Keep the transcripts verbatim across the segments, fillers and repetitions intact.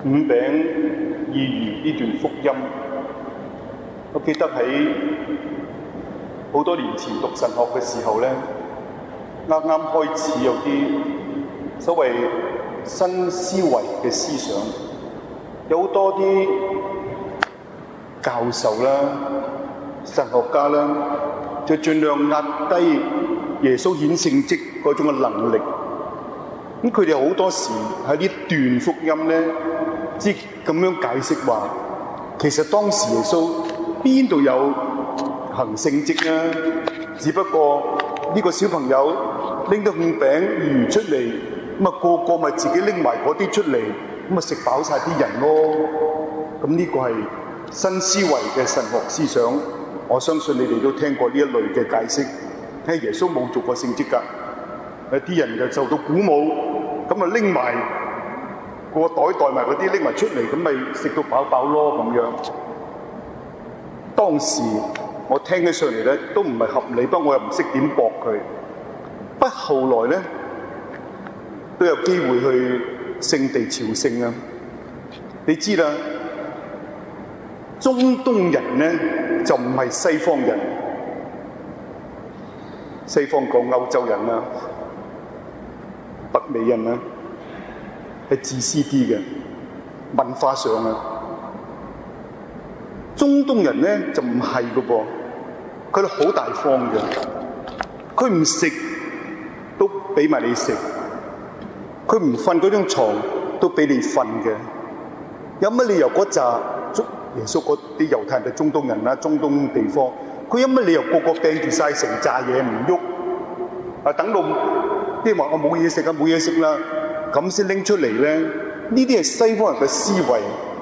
五餅二魚呢段福音，我記得喺好多年前讀神學嘅時候咧，啱啱開始有啲所謂新思維嘅思想，有好多啲教授啦、神學家啦，就盡量壓低耶穌顯聖蹟嗰種嘅能力。咁佢哋好多時喺呢段福音咧，即咁樣解釋話，其實當時耶穌邊度有行聖蹟啊？只不過呢個小朋友拎到五餅魚出嚟，咁啊個個咪自己拎埋嗰啲出嚟，咁啊食飽晒啲人咯。咁呢個係新思維嘅神學思想，我相信你哋都聽過呢一類嘅解釋。睇耶穌冇做過聖蹟㗎，有啲人就受到鼓舞，咁啊拎埋個袋袋埋嗰啲拎埋出嚟，咁咪食到飽飽咯咁樣。當時我聽起上嚟咧都唔係合理，不過我又唔識點駁佢。不過後來咧都有機會去聖地朝聖啊！你知啦，中東人咧就唔係西方人，西方講歐洲人啦、北美人啦，係自私啲嘅文化上啊。中東人咧就唔係嘅噃，佢哋好大方嘅，佢唔食都俾埋你食，佢唔瞓嗰張床都俾你瞓嘅。有乜理由嗰紮耶穌嗰啲猶太人係中東人啦，中東地方，佢有乜理由個個掟住晒成紮嘢唔喐？啊，等到啲話我冇嘢食啊，冇嘢食啦，咁先拎出嚟咧？呢啲係西方人嘅思維。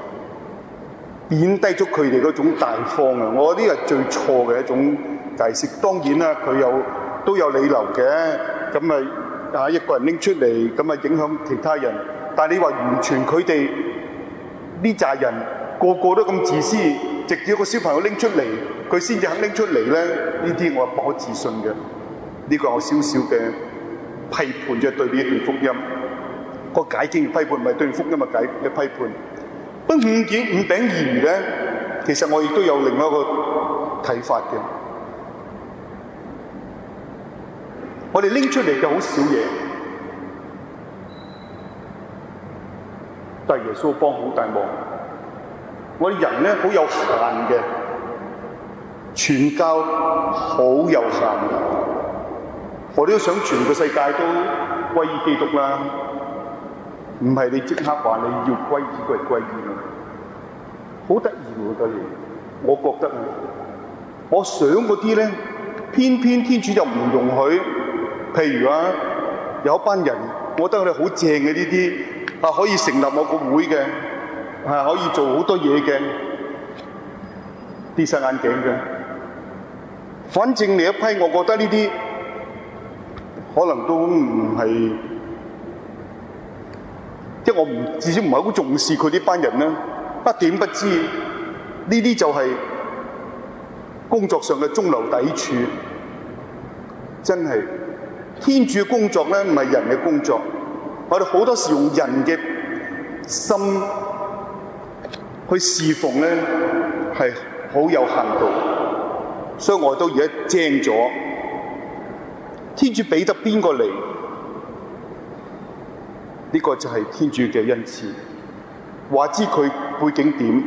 貶低咗佢哋嗰種大方啊！我覺得呢係最錯嘅一種解釋。當然啦，佢有都有理由嘅，咁咪啊一個人拎出嚟，咁咪影響其他人。但係你話完全佢哋呢扎人個個都咁自私，直至個小朋友拎出嚟，佢先至肯拎出嚟咧。呢啲我係不可置信嘅。呢個我少少嘅批判啫，對呢一段福音個解經嘅批判，唔係對福音嘅解嘅批判。不過五件五餅二魚咧，其實我亦都有另外一個睇法嘅。我哋拎出嚟嘅好少嘢，但係耶穌幫好大忙。我哋人咧好有限嘅，傳教好有限。我哋都想全個世界都歸依基督啦。唔係你即刻話你要歸依，佢係歸依嘅，好得意喎！嗰嘢，我覺得啊，我想嗰啲咧，偏偏天主就唔容許。譬如啊，有一班人，我覺得佢哋好正嘅呢啲，啊可以成立我個會嘅，啊可以做好多嘢嘅，跌晒眼鏡嘅。反正你一批，我覺得呢啲可能都唔係。即係我唔至少唔係好重視佢呢班人咧，不點不知呢啲就係工作上嘅中流砥柱。真係天主嘅工作咧，唔係人嘅工作。我哋好多時用人嘅心去侍奉咧，係好有限度。所以我都而家精咗，天主俾得邊個嚟？呢個就係天主嘅恩賜，話知佢背景點？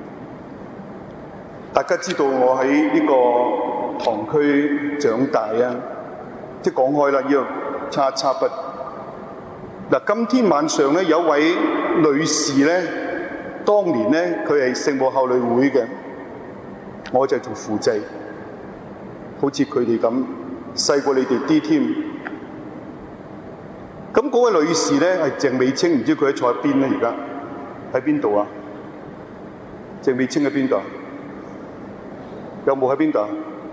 大家知道我喺呢個堂區長大啊，即係講開啦，要叉叉筆。嗱，今天晚上咧有位女士咧，當年咧佢係聖母效女會嘅，我就做輔祭，好似佢哋咁細過你哋啲添。咁嗰位女士咧係鄭美清，唔知佢喺坐喺邊咧？而家喺邊度啊？鄭美清喺邊度？有冇喺邊度？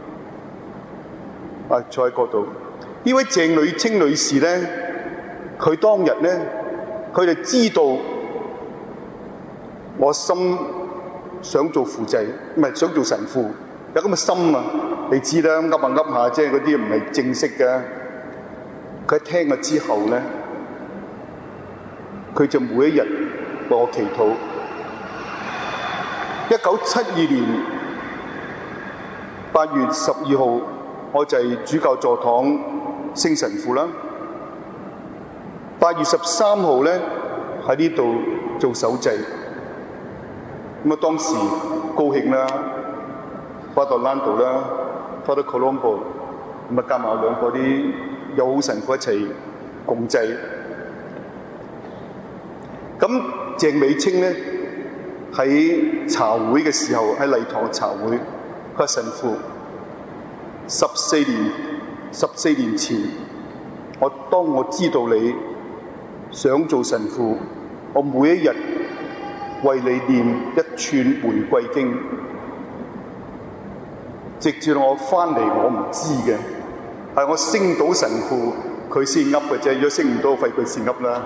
啊，坐喺嗰度。呢位鄭女清女士咧，佢當日咧，佢哋知道我心想做輔祭，唔係想做神父，有咁嘅心啊！你知啦，噏下噏下，即係嗰啲唔係正式嘅。佢聽咗之後咧，佢就每一日為我祈禱。一九七二年八月十二號，我就係主教座堂升神父啦。八月十三號咧喺呢度做首祭。咁啊，當時高興啦 ，Father Orlando 啦 ，Father Colombo， 咁啊加埋我兩個啲友好神父一齊共祭。咁鄭美清咧喺茶會嘅時候，喺禮堂茶會，佢話神父十四年十四年前，我當我知道你想做神父，我每一日為你念一串玫瑰經，直至我翻嚟我唔知嘅，係我升到神父佢先噏嘅啫，如果升唔到費佢先噏啦。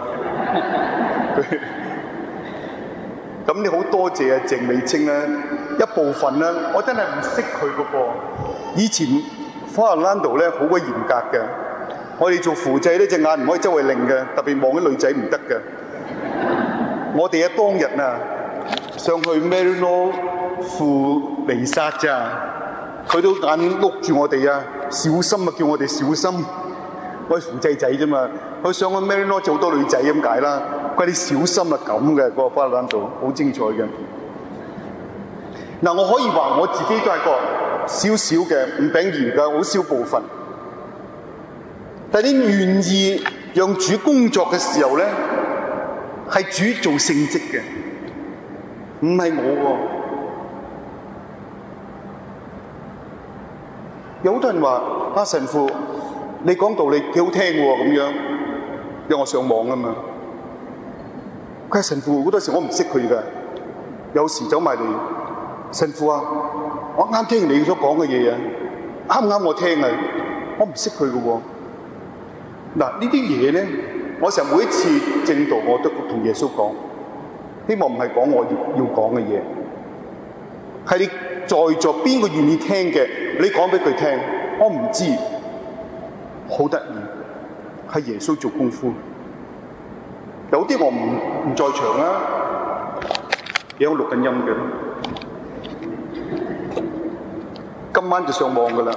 咁你好多謝啊鄭美清啦，一部分啦，我真係唔識佢嘅噃。以前 Father Orlando 咧好鬼嚴格嘅，我哋做輔祭呢隻眼唔可以周圍擰嘅，特別望啲女仔唔得嘅。我哋喺當日啊上去 Maryknoll 赴彌撒咋，佢都眼碌住我哋啊，小心啊，叫我哋小心。我係輔祭仔啫嘛，佢上去 Maryknoll 就好多女仔咁解啦。佢哋小心啊，咁嘅嗰個 Father Orlando好精彩嘅。嗱，我可以話我自己都係個少少嘅五餅二魚嘅好少部分，但係你願意讓主工作嘅時候咧，係主做聖職嘅，唔係我喎。有好多人話啊，神父你講道理幾好聽喎咁樣，因為我上網啊嘛。佢係神父，好多時我唔識佢㗎，有時走埋嚟，神父啊，我啱聽你所講嘅嘢啊，啱唔啱我聽啊？我唔識佢㗎喎。嗱，呢啲嘢咧，我成日每一次正道我都同耶穌講，希望唔係講我要要講嘅嘢，係你在座邊個願意聽嘅，你講俾佢聽。我唔知，好得意，係耶穌做功夫。有啲我唔唔在場啦，有錄緊音嘅，今晚就上網噶啦。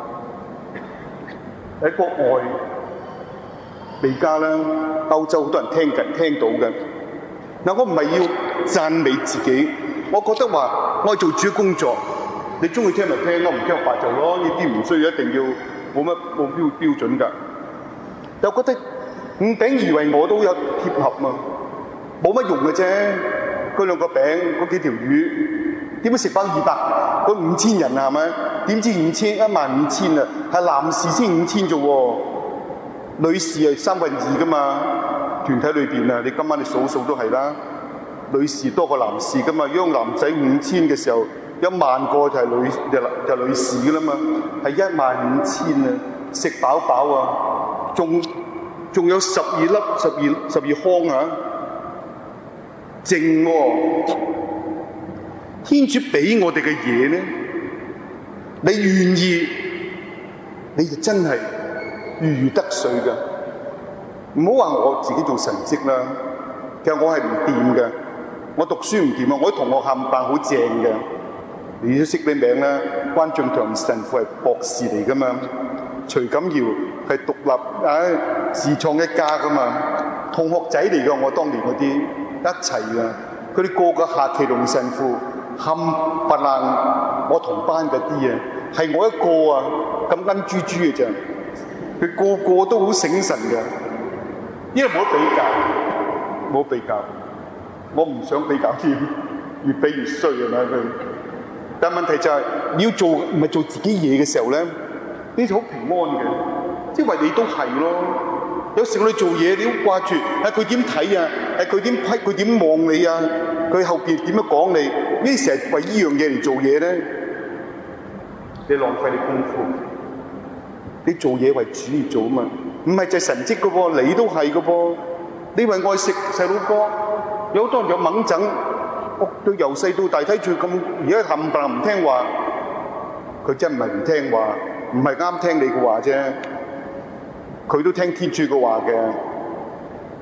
喺國外、美加啦、歐洲好多人聽緊聽到嘅。嗱，我唔係要讚美自己，我覺得話我係做主工作，你中意聽咪聽咯，唔聽咪就咯。呢啲唔需要一定要冇乜冇標標準㗎。又覺得五餅二魚我都有貼合嘛，冇乜用嘅啫。嗰兩個餅，嗰幾條魚，點樣食翻二百？嗰五千人啊，係咪？點知五千一萬五千啊？係男士先五千啫喎，女士係三分二噶嘛。團體裏邊啊，你今晚你數數都係啦，女士多過男士噶嘛。如果男仔五千嘅時候，一萬個就係女就就女士噶啦嘛，係一萬五千啊，食飽飽啊，仲仲有十二粒、十二十二康啊，剩喎。天主俾我哋嘅嘢咧，你願意，你就真係如魚得水㗎。唔好話我自己做神職啦，其實我係唔掂嘅，我讀書唔掂啊，我啲同學冚唪唥好正嘅。你都識你名啦，關進強神父係博士嚟噶嘛，徐錦堯係獨立唉自創一家噶嘛，同學仔嚟噶，我當年嗰啲一齊噶，佢哋個個夏奇龍神父冚唪唥我同班嗰啲啊，係我一個啊咁恩豬豬嘅啫，佢個個都好醒神嘅，因為冇得比較，冇比較，我唔想比較添，越比越衰啊嘛佢。但問題就係、是、你要做唔係做自己嘢嘅時候咧，你就好平安嘅，即係為你都係咯。有時我哋做嘢，你好掛住係佢點睇啊，係佢點批，佢點望你啊，佢後邊點樣講你？呢成日為呢樣嘢嚟做嘢咧，你浪費你功夫。你做嘢為主而做啊嘛，唔係就係神蹟嘅噃，你都係嘅噃。你為愛食細佬哥，有好多人有猛整。我對由細到大睇住咁，而家冚唪唥唔聽話，佢真唔係唔聽話，唔係啱聽你嘅話啫。佢都聽天主嘅話嘅。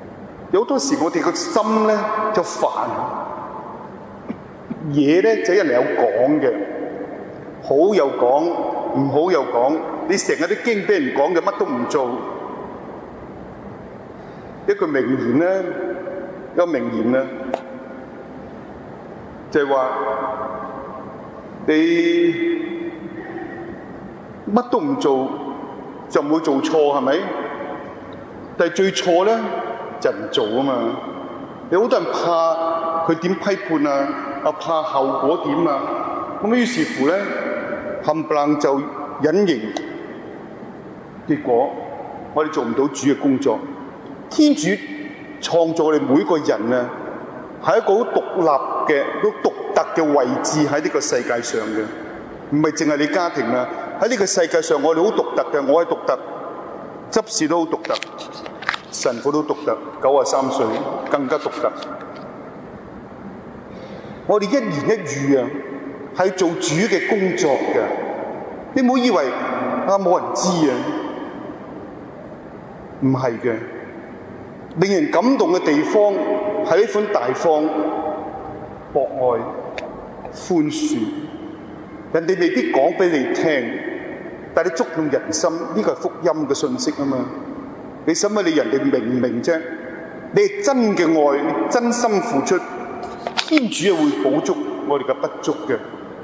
有好多時我哋個心咧就煩，嘢咧就一定有講嘅，好又講，唔好又講。你成日都驚俾人講嘅，乜都唔做。一句名言咧，一個名言咧，就係話你乜都唔做就唔會做錯，係咪？但係最錯咧就唔做啊嘛！有好多人怕佢點批判啊，啊怕後果點啊，咁於是乎咧冚唪唥就隱形，結果我哋做唔到主嘅工作。天主創造我哋每個人啊，係一個好獨立嘅、好獨特嘅位置喺呢個世界上嘅，唔係淨係你家庭啊！喺呢個世界上，我哋好獨特嘅，我係獨特，執事都好獨特，神父都獨特，九十三歲更加獨特。我哋一言一語啊，係做主嘅工作嘅。你唔好以為啊冇人知啊，唔係嘅。令人感動嘅地方係呢款大方、博愛、寬恕。人哋未必講俾你聽，但係你觸動人心，呢個係福音嘅信息啊嘛！你使乜你人哋明唔明啫？你係真嘅愛，你真心付出，天主係會補足我哋嘅不足嘅。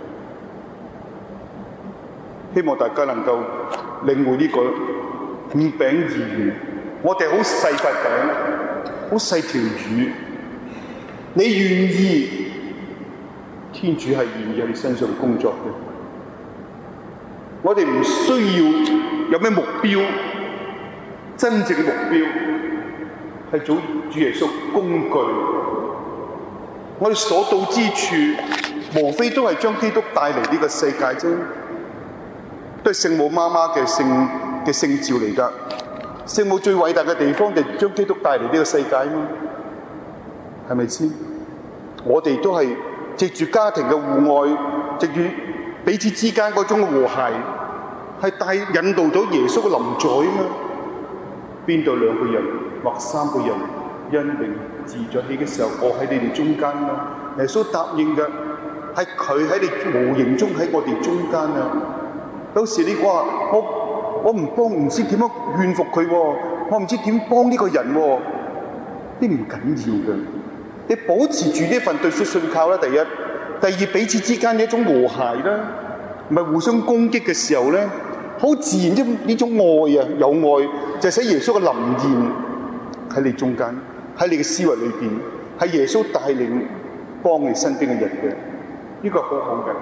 希望大家能夠領會呢個五餅二魚。我哋好細塊餅，好細條魚。你願意，天主係願意喺你身上工作嘅。我哋唔需要有咩目標，真正嘅目標係做主耶穌工具。我哋所到之處，無非都係將基督帶嚟呢個世界啫，都係聖母媽媽嘅聖嘅聖召嚟㗎。聖母最偉大嘅地方就係將基督帶嚟呢個世界嘛，係咪先？我哋都係藉住家庭嘅互愛，藉住彼此之間嗰種和諧，係帶引導到耶穌嘅臨在啊嘛。邊度兩個人或三個人因名自在起嘅時候，我喺你哋中間啊！耶穌答應嘅係佢喺你無形中喺我哋中間啊！有時你話我。我唔幫，唔知點樣勸服佢喎，我唔知點幫呢個人喎，啲唔緊要嘅。你保持住呢份對主信靠啦，第一，第二彼此之間嘅一種和諧啦，唔係互相攻擊嘅時候咧，好自然之呢種愛啊，有愛就係使耶穌嘅臨現喺你中間，喺你嘅思維裏邊，係耶穌帶領幫你身邊嘅人嘅，呢個係好好嘅。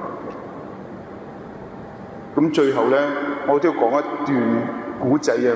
咁最後咧，我都要講一段古仔啊！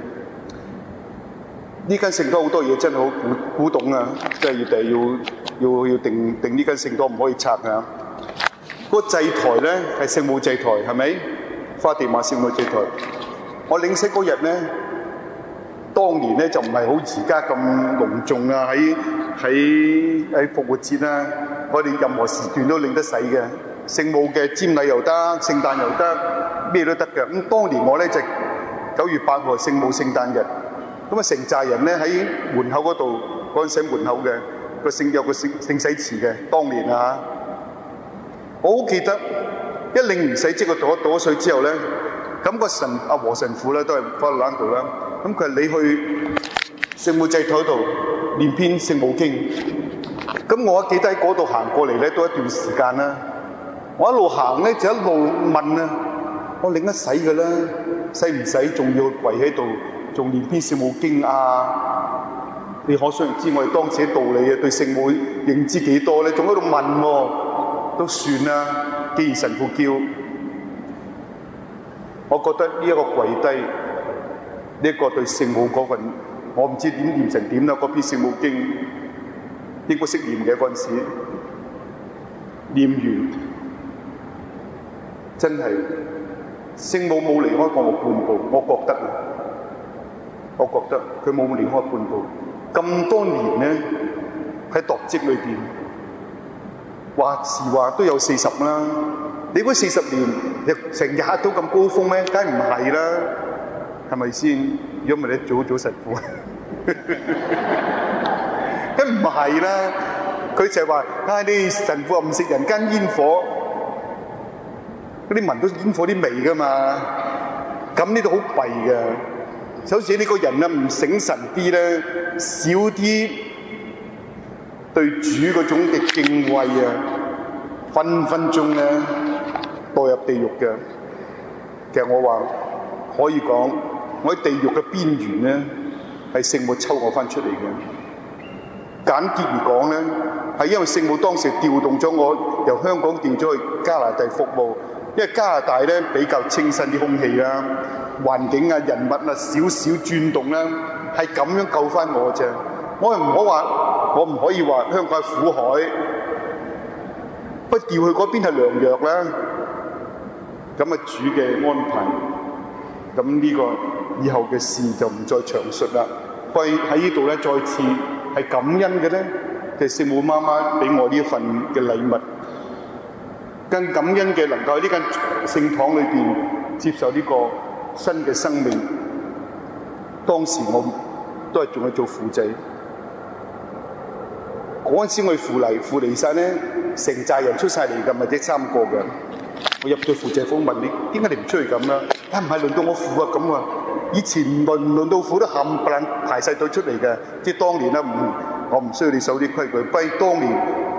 呢間聖堂好多嘢真係好古古董啊，即係要第要要要定定呢間聖堂唔可以拆啊！嗰個祭台咧係聖母祭台，係咪？花地瑪聖母祭台。我領洗嗰日咧，當年咧就唔係好而家咁隆重啊！喺喺喺復活節啊，我哋任何時段都領得洗嘅。聖母嘅瞻禮又得，聖誕又得，咩都得嘅。咁當年我咧就九月八號聖母聖誕日，咁啊成寨人咧喺門口嗰度，嗰陣時門口嘅個聖有個聖聖洗池嘅。當年啊，我好記得一領完洗即係倒倒咗水之後咧，咁個神阿和神父咧都係翻到欄度啦。咁佢話你去聖母祭台度念篇聖母經。咁我記得喺嗰度行過嚟咧都一段時間啦。我一路行咧，就一路問啊！我領得洗嘅啦，使唔使仲要跪喺度，仲念篇聖母經啊？你可想而知，我哋當時嘅道理啊，對聖母認知幾多咧？仲喺度問喎、啊，都算啦。既然神父叫，我覺得呢一個跪低，呢、這、一個對聖母嗰份，我唔知點念成點啦。嗰篇聖母經應該識念嘅嗰陣時，念完。真係聖母冇離開過我半步，我覺得啊，我覺得佢冇離開半步。咁多年咧喺鐸職裏邊，話時話都有四十啦。你估四十年成日都咁高峰咩？梗係唔係啦，係咪先？如果唔係你早早神父。 唔係啦，佢就係話：啊，你神父唔食人間煙火，嗰啲聞到煙火啲味噶嘛，咁呢度好弊嘅。就好似呢個人啊，唔醒神啲咧，少啲對主嗰種嘅敬畏啊，分分鐘咧墮入地獄嘅。其實我話可以講，我喺地獄嘅邊緣咧，係聖母抽我翻出嚟嘅。簡潔而講咧，係因為聖母當時調動咗我由香港調咗去加拿大服務，因為加拿大咧比較清新啲空氣啦。環境啊、人物啊，少少轉動啦，係咁樣救翻我啫。我係唔好話，我唔可以話香港係苦海，不調去嗰邊係良藥啦。咁啊，主嘅安排，咁呢個以後嘅事就唔再詳述啦。可以喺呢度咧，再次係感恩嘅咧，就係聖母媽媽俾我呢一份嘅禮物，更感恩嘅能夠喺呢間聖堂裏邊接受呢個新嘅生命。當時我都係仲係做輔祭，嗰陣時我去扶離扶離晒咧，成寨人出晒嚟㗎，咪即三個嘅。我入咗輔祭房問你，點解你唔出去咁啦？啊，唔係輪到我扶啊咁啊！以前輪輪到扶都冚唪唥排晒隊出嚟嘅，即係當年啦，唔我唔需要你守啲規矩。不過當年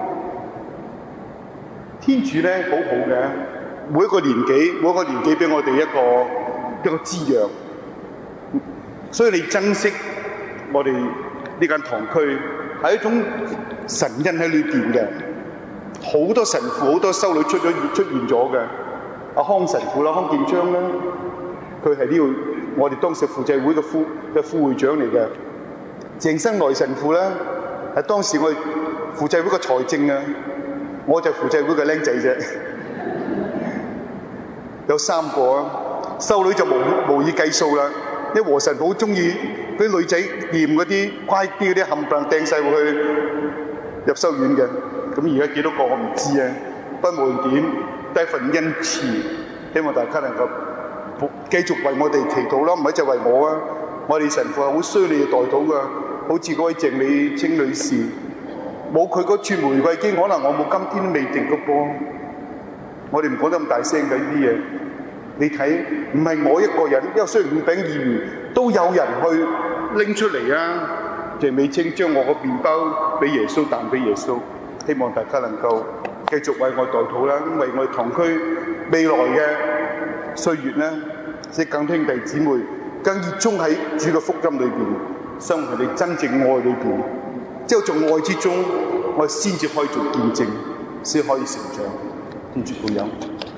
天主咧好好嘅，每一個年紀每一個年紀俾我哋一個一個滋養，所以你珍惜我哋呢間堂區係一種神恩喺裏邊嘅。好多神父好多修女出咗出現咗嘅，阿康神父啦、康建章啦，佢係呢度我哋當時輔祭會嘅副嘅副會長嚟嘅。鄭生來神父咧係當時我哋輔祭會嘅財政啊，我就係輔祭會嘅僆仔啫。有三個啊，修女就無無以計數啦。因為和神父好中意嗰啲女仔掂嗰啲乖啲嗰啲冚唪唥掟晒過去入修院嘅。咁而家幾多個我唔知啊，不過無論點都係份恩賜，希望大家能夠繼續為我哋祈禱啦，唔係就為我啊！我哋神父係好需要你哋代禱噶，好似嗰位鄭美清女士，冇佢嗰串玫瑰經，可能我冇今天都未定個噃。我哋唔講得咁大聲嘅呢啲嘢，你睇唔係我一個人，因為雖然五餅二魚都有人去拎出嚟啊！鄭美清將我個麵包俾耶穌，彈俾耶穌。希望大家能夠繼續為我代禱啦，為我哋堂區未來嘅歲月咧，即係更兄弟姊妹更熱衷喺主嘅福音裏邊，生活喺你真正愛裏邊，之後從愛之中，我哋先至可以做見證，先可以成長。天主保佑。